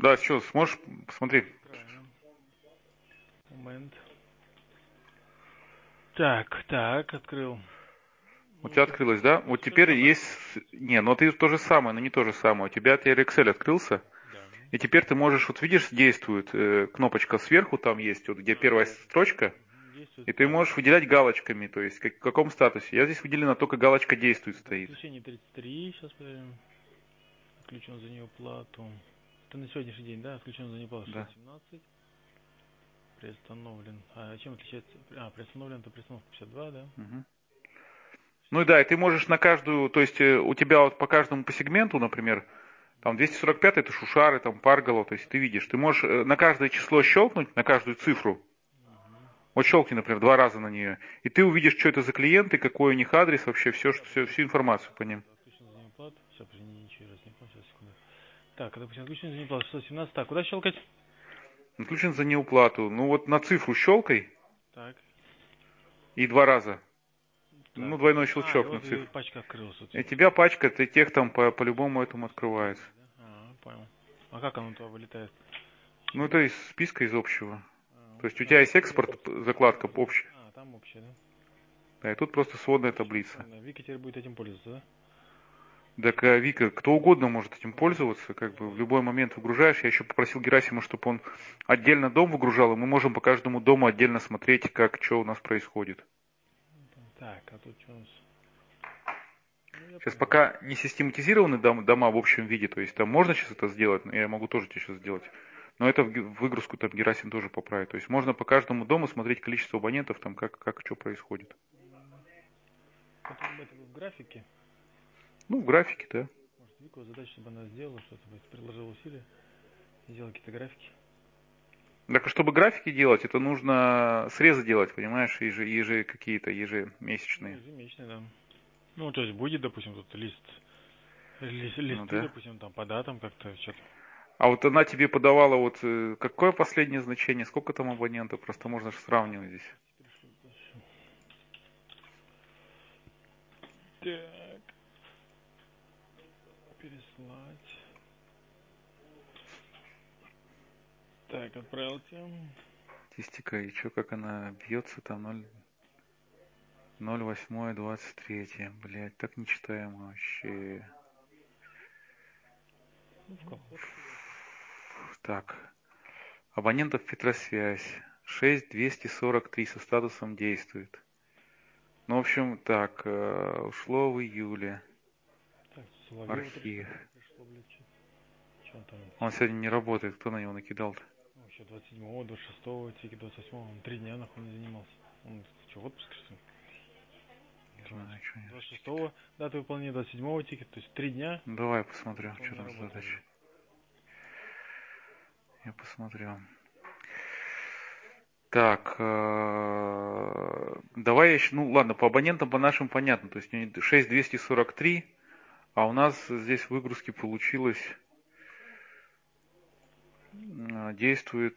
Да, что, сможешь посмотреть? Правильно. Момент. Так, открыл. У Ну, тебя вот это открылось, да? Вот все то же теперь самое. есть... Не, но ты то же самое, но не то же самое. У тебя теперь Excel открылся, Да. и теперь ты можешь, вот видишь, действует кнопочка сверху, там есть, вот где первая строчка, Действует, и ты так. можешь выделять галочками, то есть в каком статусе. Я здесь выделена только галочка действует Это стоит. подключение 33, сейчас проверим. Отключен за нее плату. Это на сегодняшний день, да? Отключен за нее плату Да. 617. Приостановлен. А чем отличается? А, приостановлен это приостановка 52, да? Мгм. Ну и да, и ты можешь на каждую, то есть у тебя вот по каждому по сегменту, например, там 245 это Шушары, там Паргало, то есть ты видишь, ты можешь на каждое число щелкнуть, на каждую цифру, Угу. вот щелкни, например, два раза на нее, и ты увидишь, что это за клиенты, какой у них адрес, вообще все, Да, всю информацию по ним. отключен за нее плату. Все, ничего раз не понял, сейчас, секунду. Так, допустим, отключен за нее плату 617. Так, куда щелкать? Отключен за неуплату. Ну вот на цифру щелкай Так, и два раза. так. Ну, двойной А, и щелчок на вот и цифру. пачка открылась. Вот И все. тебя пачкает, и тех там по-любому этому открывается. Да? А, понял. А как оно туда вылетает? Ну, Через... это из списка из общего. То есть у А, тебя есть там экспорт, закладка общая. там общее, да? Да, и тут просто сводная Все, таблица. понял. Вика теперь будет этим пользоваться, да? Так, Вика, кто угодно может этим пользоваться, как бы в любой момент выгружаешь. Я еще попросил Герасима, чтобы он отдельно дом выгружал, и мы можем по каждому дому отдельно смотреть, как что у нас происходит. Так, а тут что у нас? Ну, я Сейчас понял. пока не систематизированы дома в общем виде, то есть там можно сейчас это сделать, но я могу тоже тебе сейчас сделать. Но это в выгрузку там Герасим тоже поправит. То есть можно по каждому дому смотреть количество абонентов, там как что происходит. Хотел бы это в графике. Ну, в графике, да. Может, Вику задача, чтобы она сделала что-то, приложила усилия, сделала какие-то графики. Так, а чтобы графики делать, это нужно срезы делать, понимаешь, какие-то Ну, ежемесячные. ежемесячно, да. Ну, то есть будет, допустим, тут Ну листы, да. допустим, там по датам как-то что-то. А вот она тебе подавала вот какое последнее значение, сколько там абонентов, просто можно же сравнивать здесь. Так, переслать. Так, отправил тем. Статистика, и что, как она бьется там 0,8,23. Блять, так нечитаемо вообще. Ну, в колхоз. Так, абонентов Петросвязь 6243 со статусом действует. Ну, в общем, так, ушло в июле. Так, Соловьева только что Архив. пришло, блядь, что он там Он тикет. сегодня не работает, кто на него накидал-то? Ну, еще 27-го, 26-го, тикет 28-го, он 3 дня нахуй не занимался. Он что, в отпуске, что ли? Не Вот. знаю, что у него за тикет. 26-го, дата выполнения 27-го тикет, то есть 3 дня, Ну, давай я посмотрю, он что не там за работал, задача. блядь. Я посмотрю. Так, давай я еще, ну ладно, по абонентам по нашим понятно, то есть 6243, а у нас здесь в выгрузке получилось, действует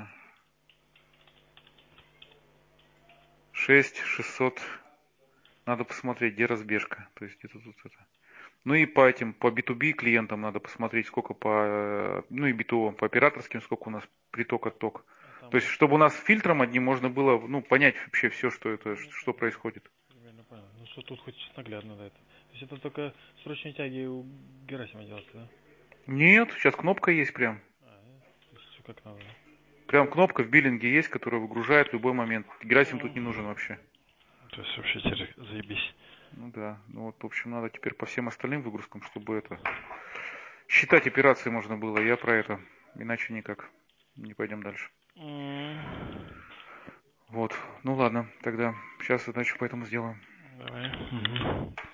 6600, надо посмотреть, где разбежка, то есть где-то тут это. Ну и по этим, по B2B клиентам надо посмотреть, сколько по, ну и B2, по операторским, сколько у нас приток-отток. А То есть, там, чтобы у нас фильтром одним можно было, ну, понять вообще все, что это, ну, что понятно, происходит. примерно понял. Ну, что тут хоть наглядно, да, это. То есть это только срочные тяги у Герасима делается, да? Нет, сейчас кнопка есть прям. То есть все как надо, да? Прям кнопка в биллинге есть, которая выгружает в любой момент. Герасим тут не нужен Ну, вообще. то есть вообще теперь заебись. Ну да, ну вот, в общем, надо теперь по всем остальным выгрузкам, чтобы это... Считать операции можно было, я про это. Иначе никак. Не пойдем дальше. Вот, ну ладно, тогда сейчас задачу поэтому сделаем. Давай. Мгм.